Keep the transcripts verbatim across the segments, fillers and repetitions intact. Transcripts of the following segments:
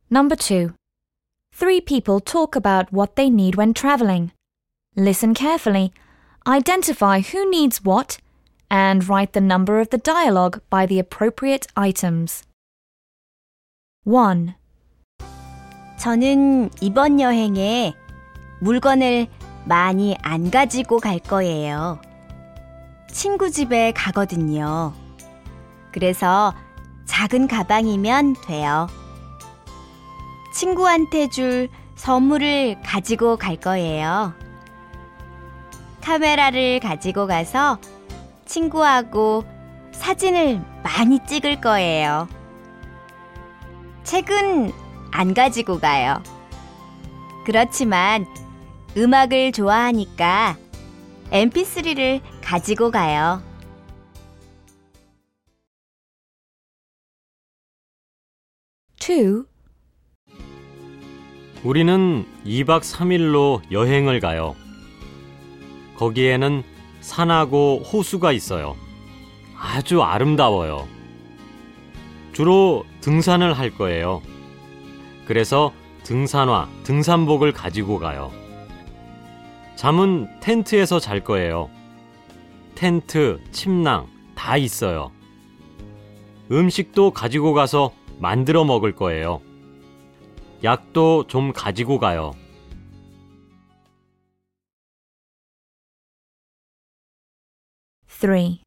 Number two. Three people talk about what they need when traveling. Listen carefully, identify who needs what, and write the number of the dialogue by the appropriate items. one. 저는 이번 여행에 물건을 많이 안 가지고 갈 거예요. 친구 집에 가거든요. 그래서 작은 가방이면 돼요. 친구한테 줄 선물을 가지고 갈 거예요. 카메라를 가지고 가서 친구하고 사진을 많이 찍을 거예요. 책은 안 가지고 가요. 그렇지만 음악을 좋아하니까 엠피쓰리를 가지고 가요. two. 우리는 이 박 삼 일로 여행을 가요. 거기에는 산하고 호수가 있어요. 아주 아름다워요. 주로 등산을 할 거예요. 그래서 등산화, 등산복을 가지고 가요. 잠은 텐트에서 잘 거예요. 텐트, 침낭 다 있어요. 음식도 가지고 가서 만들어 먹을 거예요. 약도 좀 가지고 가요. three.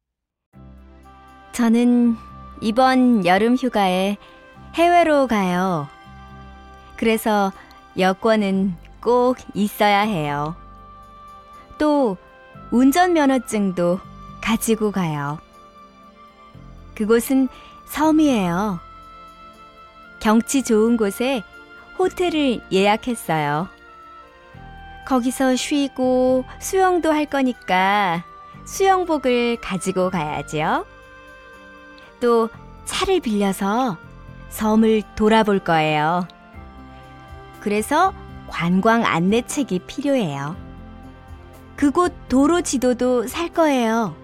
저는 이번 여름 휴가에 해외로 가요. 그래서 여권은 꼭 있어야 해요. 또 운전면허증도 가지고 가요. 그곳은 섬이에요. 경치 좋은 곳에 호텔을 예약했어요. 거기서 쉬고 수영도 할 거니까 수영복을 가지고 가야지요. 또 차를 빌려서 섬을 돌아볼 거예요. 그래서 관광 안내책이 필요해요. 그곳 도로 지도도 살 거예요.